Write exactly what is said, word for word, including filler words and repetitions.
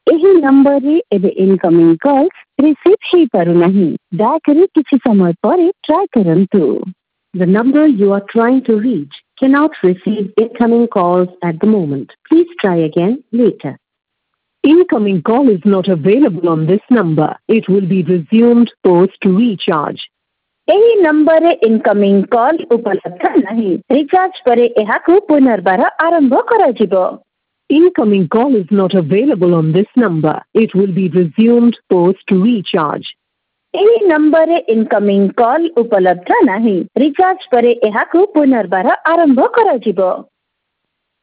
ଏହି ନମ୍ବରରେ ଏବେ ଇନକମିଂ କଲ୍ ରିସିଭ୍ ହେଇପାରୁନାହିଁ। ଦୟାକରି କିଛି ସମୟ ପରେ ଟ୍ରାଏ କରନ୍ତୁ। The number you are trying to reach cannot receive incoming calls at the moment. Please try again later. Incoming call is not available on this number. It will be resumed post recharge. ଏହି ନମ୍ବରରେ incoming call ଉପଲବ୍ଧ ନାହିଁ। Recharge ପରେ ଏହାକୁ ପୁନର୍ବାର ଆରମ୍ଭ କରାଯିବ। Incoming call is not available on this number. It will be resumed post recharge. ଏହି ନମ୍ବରରେ ଇନକମିଂ କଲ୍ ଉପଲବ୍ଧ ନାହିଁ। ରିଚାର୍ଜ ପରେ ଏହାକୁ ପୁନର୍ବାର ଆରମ୍ଭ କରାଯିବ।